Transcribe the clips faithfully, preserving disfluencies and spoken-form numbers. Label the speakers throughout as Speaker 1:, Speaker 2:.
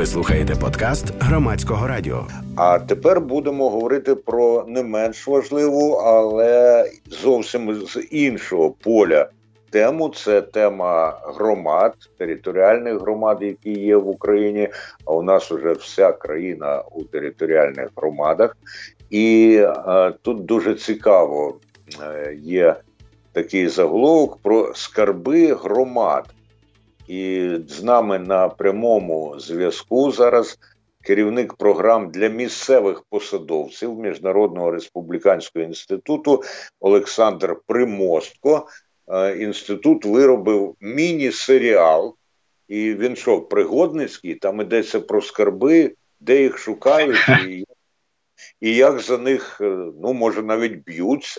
Speaker 1: Ви слухаєте подкаст Громадського радіо.
Speaker 2: А тепер будемо говорити про не менш важливу, але зовсім з іншого поля тему. Це тема громад, територіальних громад, які є в Україні. А у нас уже вся країна у територіальних громадах. І е, тут дуже цікаво е, є такий заголовок про скарби громад. І з нами на прямому зв'язку зараз керівник програм для місцевих посадовців Міжнародного республіканського інституту Олександр Примостко. Інститут виробив міні-серіал, і він що, пригодницький, там йдеться про скарби, де їх шукають, і, і як за них, ну, може, навіть б'ються.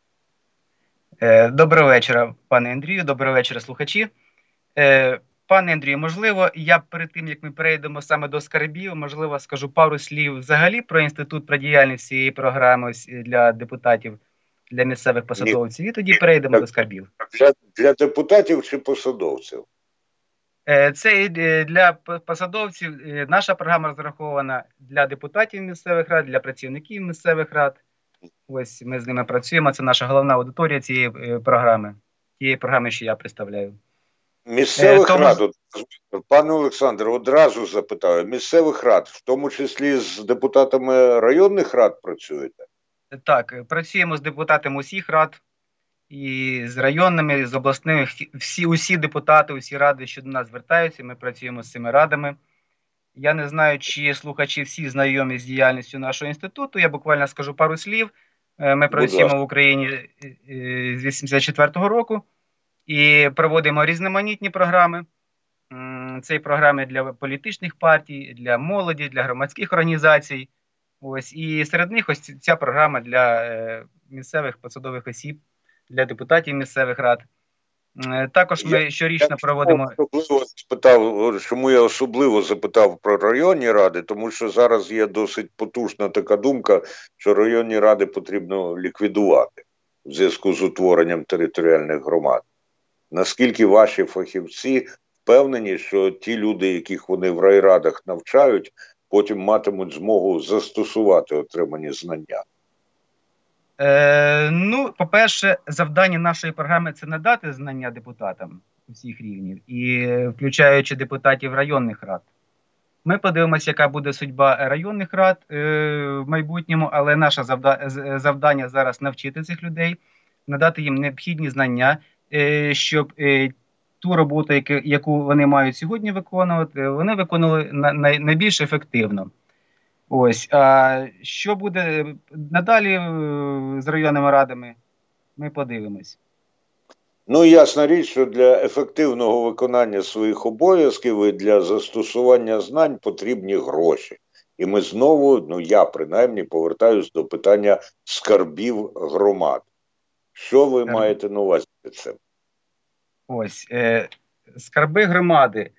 Speaker 3: Доброго вечора, пане Андрію, доброго вечора, слухачі. Пане Андрію, можливо, я перед тим, як ми перейдемо саме до скарбів, можливо, скажу пару слів взагалі про інститут, про діяльність цієї програми для депутатів, для місцевих посадовців, і тоді перейдемо
Speaker 2: так,
Speaker 3: до скарбів.
Speaker 2: Для, для депутатів чи посадовців?
Speaker 3: Це для посадовців. Наша програма розрахована для депутатів місцевих рад, для працівників місцевих рад. Ось ми з ними працюємо, це наша головна аудиторія цієї програми, тієї програми, що я представляю.
Speaker 2: Місцевих
Speaker 3: Тому...
Speaker 2: рад, пане Олександр, одразу запитаю, місцевих рад, в тому числі з депутатами районних рад працюєте?
Speaker 3: Так, працюємо з депутатами усіх рад, і з районними, з обласними, всі, усі депутати, усі ради, що до нас звертаються, ми працюємо з цими радами. Я не знаю, чи слухачі всі знайомі з діяльністю нашого інституту, я буквально скажу пару слів. Ми працюємо в Україні з вісімдесят четвертого року. І проводимо різноманітні програми. Це і програми для політичних партій, для молоді, для громадських організацій. Ось. І серед них ось ця програма для е, місцевих посадових осіб, для депутатів місцевих рад. Е, також ми я, щорічно я проводимо...
Speaker 2: Особливо спитав, чому я особливо запитав про районні ради, тому що зараз є досить потужна така думка, що районні ради потрібно ліквідувати в зв'язку з утворенням територіальних громад. Наскільки ваші фахівці впевнені, що ті люди, яких вони в райрадах навчають, потім матимуть змогу застосувати отримані знання?
Speaker 3: Е, ну, по-перше, завдання нашої програми – це надати знання депутатам усіх рівнів, і включаючи депутатів районних рад. Ми подивимося, яка буде судьба районних рад е, в майбутньому, але наше завда- завдання зараз навчити цих людей, надати їм необхідні знання, щоб ту роботу, яку вони мають сьогодні виконувати, вони виконували найбільш ефективно. Ось. А що буде надалі з районними радами, ми подивимось.
Speaker 2: Ну, ясна річ, що для ефективного виконання своїх обов'язків і для застосування знань потрібні гроші. І ми знову, ну я принаймні, повертаюсь до питання скарбів громад. Що ви Скарб... маєте на увазі під цим?
Speaker 3: Ось, е, скарби громади.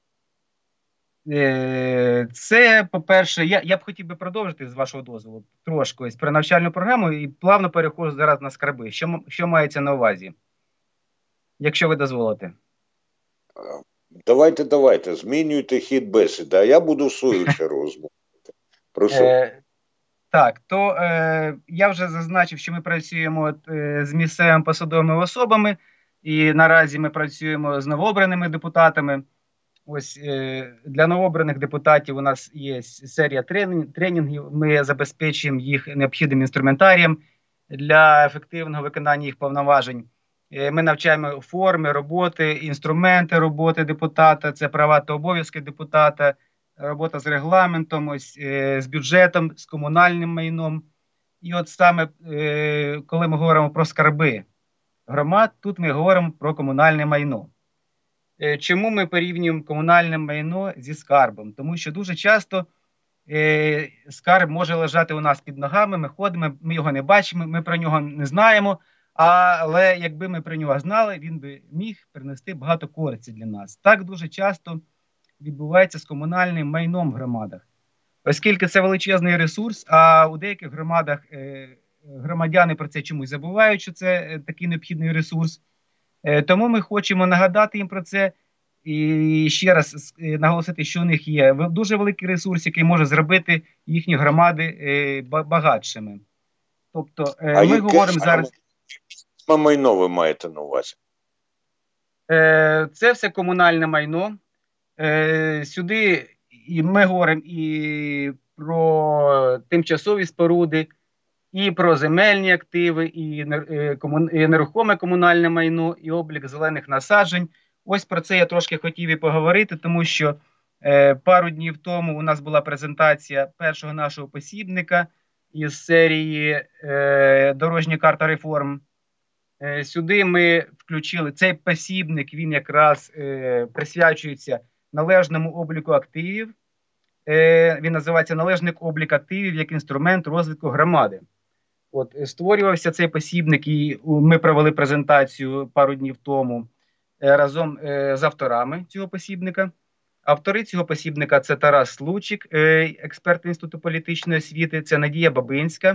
Speaker 3: Е, це, по-перше, я, я б хотів би продовжити, з вашого дозволу, трошки ось про навчальну програму і плавно переходжу зараз на скарби. Що, що мається на увазі? Якщо ви дозволите.
Speaker 2: Давайте, давайте, змінюйте хід бесіди, а я буду в свою чергу розмовляти. Прошу. Е,
Speaker 3: Так, то е, я вже зазначив, що ми працюємо е, з місцевими посадовими особами, і наразі ми працюємо з новообраними депутатами. Ось е, для новообраних депутатів у нас є серія тренінгів, ми забезпечуємо їх необхідним інструментарієм для ефективного виконання їх повноважень. Е, ми навчаємо форми роботи, інструменти роботи депутата, це права та обов'язки депутата, робота з регламентом, ось, е, з бюджетом, з комунальним майном. І от саме, е, коли ми говоримо про скарби громад, тут ми говоримо про комунальне майно. Е, чому ми порівнюємо комунальне майно зі скарбом? Тому що дуже часто е, скарб може лежати у нас під ногами, ми ходимо, ми його не бачимо, ми про нього не знаємо, але якби ми про нього знали, він би міг принести багато користі для нас. Так дуже часто відбувається з комунальним майном в громадах. Оскільки це величезний ресурс, а у деяких громадах е, громадяни про це чомусь забувають, що це е, такий необхідний ресурс. Е, тому ми хочемо нагадати їм про це і ще раз наголосити, що у них є дуже великий ресурс, який може зробити їхні громади багатшими. Тобто
Speaker 2: а
Speaker 3: ми говоримо зараз...
Speaker 2: А майно ви маєте на увазі?
Speaker 3: Це все комунальне майно. Сюди і ми говоримо і про тимчасові споруди, і про земельні активи, і нерухоме комунальне майно, і облік зелених насаджень. Ось про це я трошки хотів і поговорити, тому що е, пару днів тому у нас була презентація першого нашого посібника із серії е, «Дорожня карта реформ». Е, сюди ми включили цей посібник, він якраз е, присвячується належному обліку активів. Е, він називається «Належник облік активів як інструмент розвитку громади». От, створювався цей посібник, і ми провели презентацію пару днів тому разом е, з авторами цього посібника. Автори цього посібника – це Тарас Лучик, е, експерт Інституту політичної освіти, це Надія Бабинська,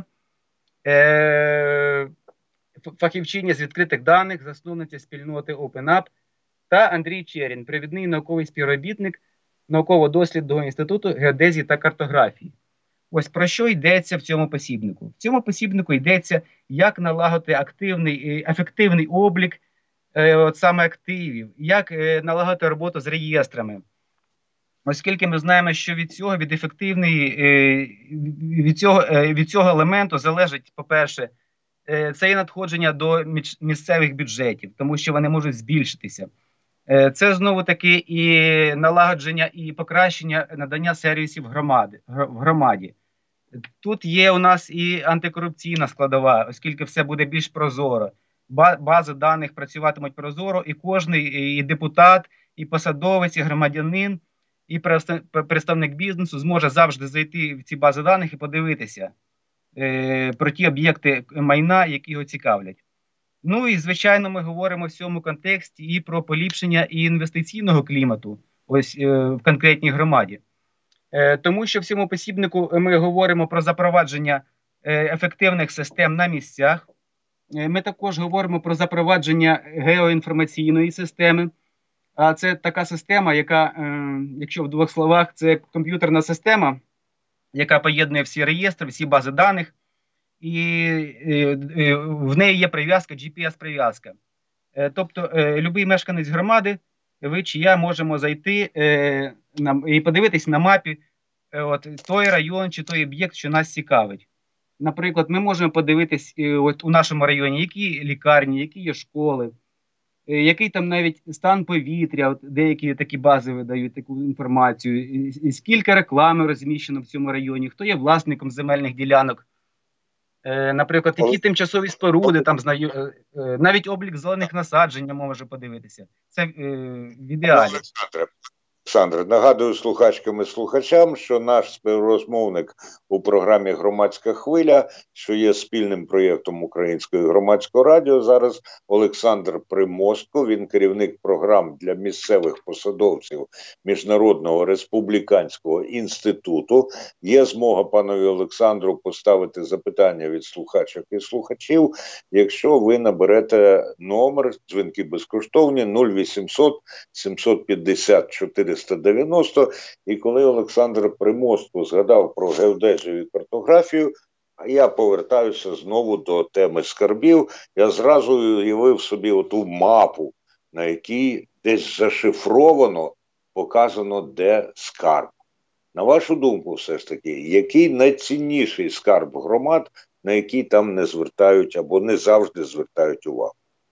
Speaker 3: е, фахівчиня з відкритих даних, засновниця спільноти OpenUp, та Андрій Черін, провідний науковий співробітник науково-дослідного інституту геодезії та картографії. Ось про що йдеться в цьому посібнику. В цьому посібнику йдеться, як налагодити активний, ефективний облік от саме активів, як налагодити роботу з реєстрами. Оскільки ми знаємо, що від цього, від ефективної, від цього, від цього елементу залежить, по-перше, це є надходження до місцевих бюджетів, тому що вони можуть збільшитися. Це знову-таки і налагодження, і покращення надання сервісів громади, в громаді. Тут є у нас і антикорупційна складова, оскільки все буде більш прозоро. Бази даних працюватимуть прозоро, і кожний і депутат, і посадовець, і громадянин, і представник бізнесу зможе завжди зайти в ці бази даних і подивитися е, про ті об'єкти майна, які його цікавлять. Ну і, звичайно, ми говоримо в цьому контексті і про поліпшення і інвестиційного клімату ось е, в конкретній громаді. Е, тому що в цьому посібнику ми говоримо про запровадження е, ефективних систем на місцях. Ми також говоримо про запровадження геоінформаційної системи. А це така система, яка, якщо в двох словах, це комп'ютерна система, яка поєднує всі реєстри, всі бази даних, і в неї є прив'язка, джі пі ес-прив'язка. Тобто, будь-який мешканець громади, ви чи я можемо зайти і подивитись на мапі от, той район чи той об'єкт, що нас цікавить. Наприклад, ми можемо подивитись от у нашому районі, які лікарні, які є школи, який там навіть стан повітря, от деякі такі бази видають таку інформацію, і, і скільки реклами розміщено в цьому районі, хто є власником земельних ділянок, е, наприклад, які тимчасові споруди, там знаю, е, е, навіть облік зелених насаджень може подивитися. Це е, в ідеалі.
Speaker 2: Олександр, нагадую слухачкам і слухачам, що наш співрозмовник у програмі «Громадська хвиля», що є спільним проєктом Українського громадського радіо, зараз Олександр Примостко, він керівник програм для місцевих посадовців Міжнародного республіканського інституту. Є змога панові Олександру поставити запитання від слухачок і слухачів, якщо ви наберете номер, дзвінки безкоштовні, нуль вісімсот сімсот п'ятдесят чотириста дев'яносто, і коли Олександр Примостко згадав про геодезію і картографію, а я повертаюся знову до теми скарбів, я зразу уявив собі оту мапу, на якій десь зашифровано, показано, де скарб. На вашу думку, все ж таки, який найцінніший скарб громад, на який там не звертають або не завжди звертають увагу?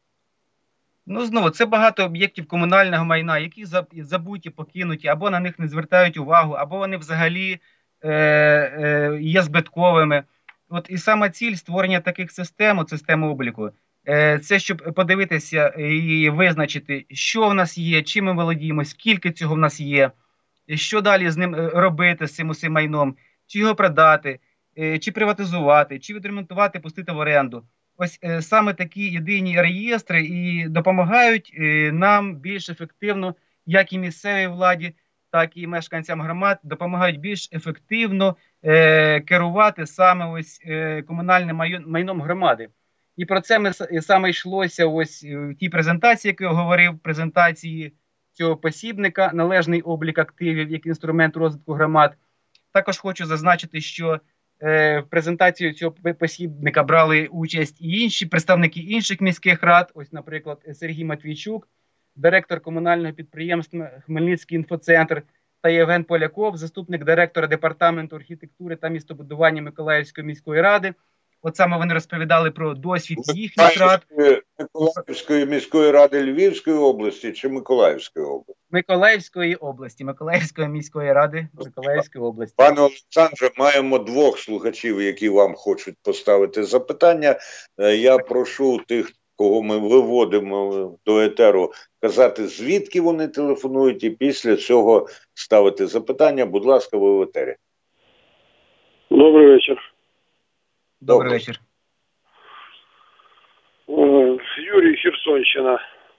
Speaker 3: Ну, знову, це багато об'єктів комунального майна, які забуті, покинуті, або на них не звертають увагу, або вони взагалі е, е, є збитковими. От і сама ціль створення таких систем, системи обліку, е, це щоб подивитися і визначити, що в нас є, чим ми володіємо, скільки цього в нас є, що далі з ним робити, з цим усім майном, чи його продати, е, чи приватизувати, чи відремонтувати, пустити в оренду. Ось е, саме такі єдині реєстри і допомагають е, нам більш ефективно, як і місцевій владі, так і мешканцям громад, допомагають більш ефективно е, керувати саме ось е, комунальним майном громади. І про це ми саме йшлося ось в тій презентації, яку я говорив, презентації цього посібника, належний облік активів як інструмент розвитку громад. Також хочу зазначити, що е, в презентації цього посібника брали участь і інші представники інших міських рад, ось, наприклад, Сергій Матвійчук, директор комунального підприємства Хмельницький інфоцентр, та Євген Поляков, заступник директора департаменту архітектури та містобудування Миколаївської міської ради. От саме вони розповідали про досвід їхніх рад.
Speaker 2: Миколаївської міської ради Львівської області чи Миколаївської області?
Speaker 3: Миколаївської області, Миколаївської міської ради Миколаївської області.
Speaker 2: Пане Олександре, маємо двох слухачів, які вам хочуть поставити запитання. Я прошу тих, кого ми виводимо до етеру, казати, звідки вони телефонують, і після цього ставити запитання. Будь ласка, ви в етері.
Speaker 4: Добрий вечір.
Speaker 3: Добрий вечір.
Speaker 4: Юрій, Херсонщина.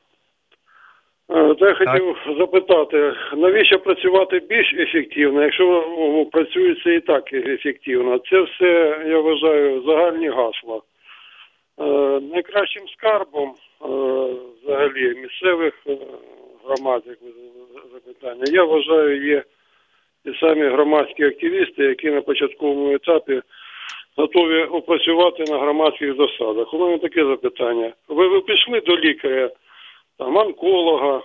Speaker 4: Та я хотів так. запитати, навіщо працювати більш ефективно, якщо працюється і так ефективно? Це все, я вважаю, загальні гасла. Найкращим скарбом взагалі місцевих громад, як ви запитання, я вважаю, є ті самі громадські активісти, які на початковому етапі готові опрацювати на громадських засадах. У мене таке запитання. Ви, ви пішли до лікаря, там, онколога,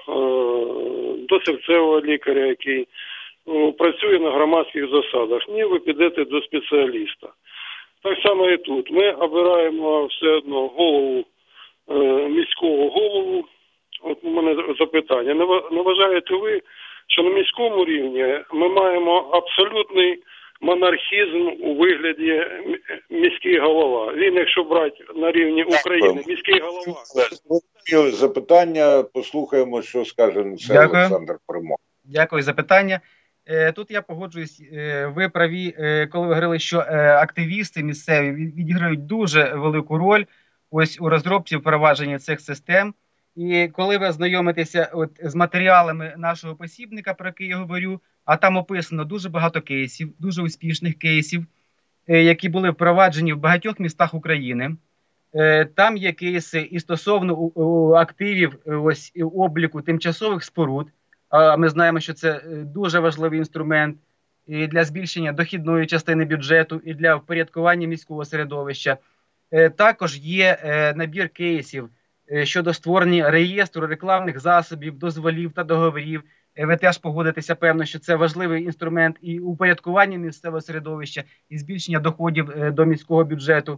Speaker 4: до серцевого лікаря, який працює на громадських засадах. Ні, ви підете до спеціаліста. Так само і тут. Ми обираємо все одно голову, міського голову. От у мене запитання. Не вважаєте ви, що на міському рівні ми маємо абсолютний монархізм у вигляді міський голова? Він, якщо брати на рівні України, міський голова.
Speaker 2: Запитання, послухаємо, що скаже Олександр Примор.
Speaker 3: Дякую за питання. Тут я погоджуюсь, ви праві, коли ви говорили, що активісти місцеві відіграють дуже велику роль ось у розробці впровадження цих систем. І коли ви ознайомитеся от з матеріалами нашого посібника, про який я говорю, а там описано дуже багато кейсів, дуже успішних кейсів, які були впроваджені в багатьох містах України. Там є кейси і стосовно активів ось обліку тимчасових споруд. А ми знаємо, що це дуже важливий інструмент і для збільшення дохідної частини бюджету, і для впорядкування міського середовища. Також є набір кейсів щодо створення реєстру рекламних засобів, дозволів та договорів. Ви теж погодитеся, певно, що це важливий інструмент і упорядкування місцевого середовища, і збільшення доходів до міського бюджету.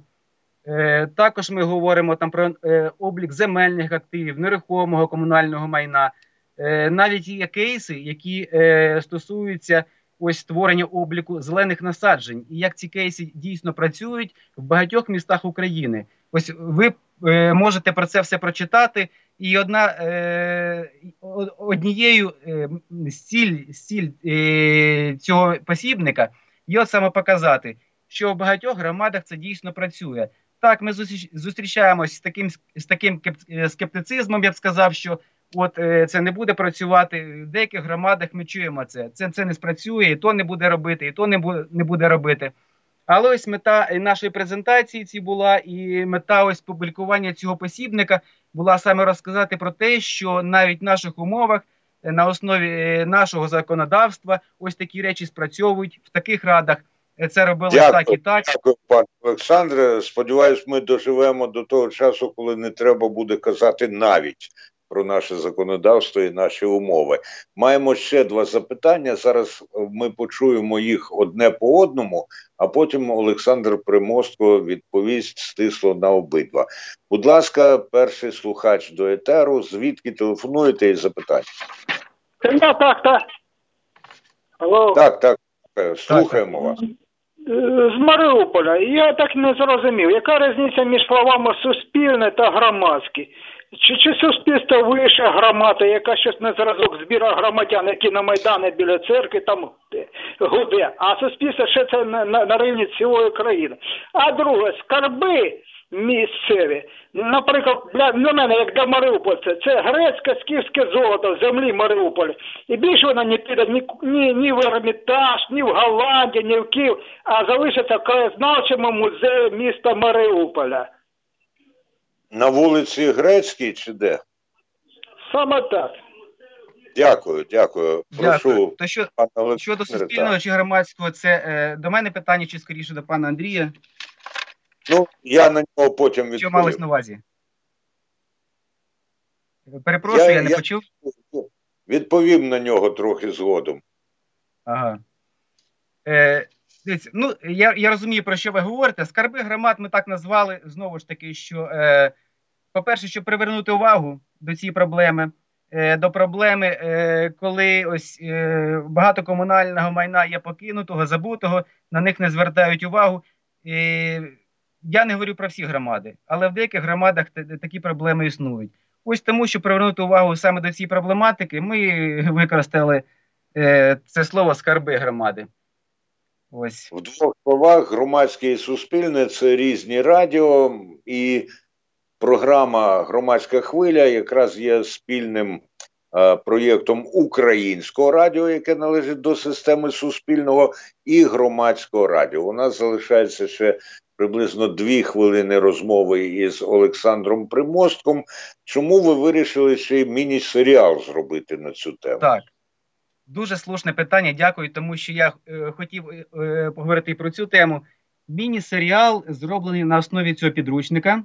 Speaker 3: Також ми говоримо там про облік земельних активів, нерухомого комунального майна. Навіть є кейси, які стосуються ось створення обліку зелених насаджень. І як ці кейси дійсно працюють в багатьох містах України. Ось ви е, можете про це все прочитати. І одна, е, однією е, з ціль, з ціль е, цього посібника є от саме показати, що в багатьох громадах це дійсно працює. Так, ми зустрічаємось з таким, з таким скептицизмом, я б сказав, що от е, це не буде працювати. В деяких громадах ми чуємо це. Це, це не спрацює, і то не буде робити, і то не буде, не буде робити. Але ось мета нашої презентації ці була, і мета ось публікування цього посібника була саме розказати про те, що навіть в наших умовах, на основі нашого законодавства, ось такі речі спрацьовують в таких радах. Це робили так і так.
Speaker 2: Дякую, пане Олександре. Сподіваюсь, ми доживемо до того часу, коли не треба буде казати навіть про наше законодавство і наші умови. Маємо ще два запитання. Зараз ми почуємо їх одне по одному, а потім Олександр Примостко відповість стисло на обидва. Будь ласка, перший слухач до етеру. Звідки телефонуєте і запитання?
Speaker 4: Так, так, так. Алло.
Speaker 2: Так, так. Слухаємо вас.
Speaker 4: З Маріуполя. Я так не зрозумів, яка різниця між словами суспільне та громадське? Чи, чи суспільство вище громада, яка щось на зразок збіра громадян, які на Майдані біля церкви там гуде, а суспільство ще це на, на, на рівні цілої країни. А друге, скарби місцеві, наприклад, для, для мене, як для Маріупольця, це грецьке, скіфське золото землі Маріуполя. І більше вона не піде ні, ні, ні в Ермітаж, ні в Голландію, ні в Київ, а залишиться в краєзнавчому музеї міста Маріуполя.
Speaker 2: На вулиці Грецькій чи де?
Speaker 4: Саме так.
Speaker 2: Дякую, дякую. Прошу,
Speaker 3: Дякую. То що,
Speaker 2: пане Олександре,
Speaker 3: щодо суспільного
Speaker 2: так.
Speaker 3: чи громадського, це е, до мене питання, чи скоріше до пана Андрія?
Speaker 2: Ну, я на нього потім
Speaker 3: Що
Speaker 2: відповім.
Speaker 3: малось на увазі? Перепрошую, я, я не
Speaker 2: я
Speaker 3: почув.
Speaker 2: Відповім на нього трохи згодом.
Speaker 3: Ага. Е, дивіться, ну, я, я розумію, про що ви говорите. Скарби громад ми так назвали, знову ж таки, що, е, по-перше, щоб привернути увагу до цієї проблеми, е, до проблеми, е, коли ось е, багато комунального майна є покинутого, забутого, на них не звертають увагу. Е, я не говорю про всі громади, але в деяких громадах такі проблеми існують. Ось тому, щоб привернути увагу саме до цієї проблематики, ми використали е, це слово «скарби громади». Ось.
Speaker 2: В двох словах, громадське і суспільне – це різні радіо, і програма «Громадська хвиля» якраз є спільним е, проєктом українського радіо, яке належить до системи суспільного, і громадського радіо. У нас залишається ще приблизно дві хвилини розмови із Олександром Примостком. Чому ви вирішили ще й міні-серіал зробити на цю тему?
Speaker 3: Так. Дуже слушне питання, дякую, тому що я е, хотів е, поговорити і про цю тему. Міні-серіал зроблений на основі цього підручника.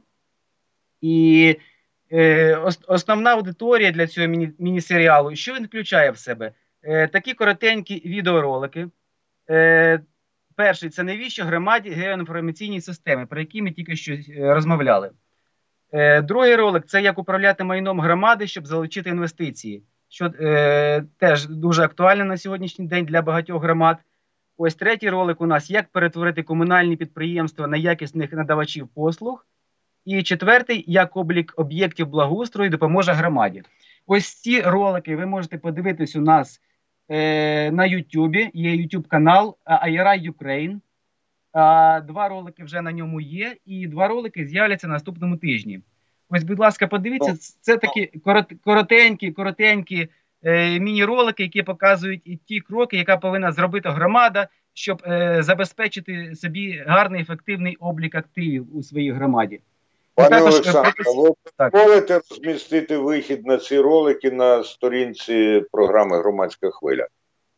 Speaker 3: І е, ос, основна аудиторія для цього міні, міні-серіалу, що він включає в себе? Е, такі коротенькі відеоролики. Е, перший – це навіщо громаді геоінформаційні системи, про які ми тільки що розмовляли. Е, другий ролик – це як управляти майном громади, щоб залучити інвестиції. Що е, теж дуже актуально на сьогоднішній день для багатьох громад. Ось третій ролик у нас, як перетворити комунальні підприємства на якісних надавачів послуг. І четвертий, як облік об'єктів благоустрою допоможе громаді. Ось ці ролики ви можете подивитись у нас е, на Ютубі, є YouTube канал ай ар ай Ukraine. А, два ролики вже на ньому є, і два ролики з'являться на наступному тижні. Ось, будь ласка, подивіться, це такі корот, коротенькі, коротенькі е, міні-ролики, які показують і ті кроки, яка повинна зробити громада, щоб е, забезпечити собі гарний, ефективний облік активів у своїй громаді.
Speaker 2: Пане
Speaker 3: також,
Speaker 2: Олександре, ви
Speaker 3: так.
Speaker 2: дозволите розмістити вихід на ці ролики на сторінці програми «Громадська хвиля»?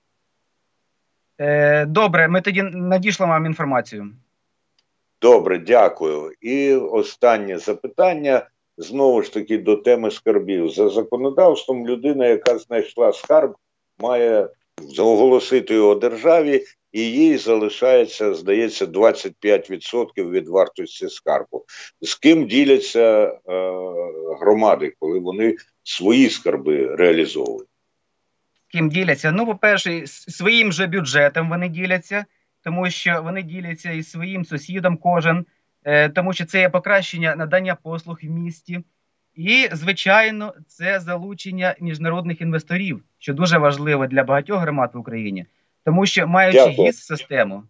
Speaker 3: Е, добре, ми тоді надішлемо вам інформацію.
Speaker 2: Добре, дякую. І останнє запитання, знову ж таки, до теми скарбів. За законодавством людина, яка знайшла скарб, має оголосити його державі, і їй залишається, здається, двадцять п'ять відсотків від вартості скарбу. З ким діляться е, громади, коли вони свої скарби реалізовують?
Speaker 3: З ким діляться? Ну, по-перше, своїм же бюджетом вони діляться, тому що вони діляться із своїм сусідом кожен, е, тому що це є покращення надання послуг в місті. І, звичайно, це залучення міжнародних інвесторів, що дуже важливо для багатьох громад в Україні. Тому що, маючи гіс-систему,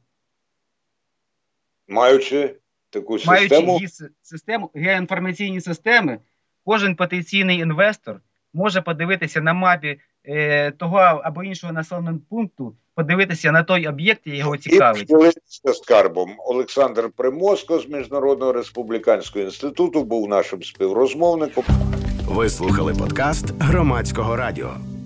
Speaker 2: маючи таку
Speaker 3: маючи
Speaker 2: систему,
Speaker 3: гіс-систему, геоінформаційні системи, кожен потенційний інвестор може подивитися на мапі е, того або іншого населеного пункту, подивитися на той об'єкт, який його цікавить.
Speaker 2: І поділитися скарбом. Олександр Примоско з Міжнародного республіканського інституту був нашим співрозмовником.
Speaker 1: Ви слухали подкаст Громадського радіо.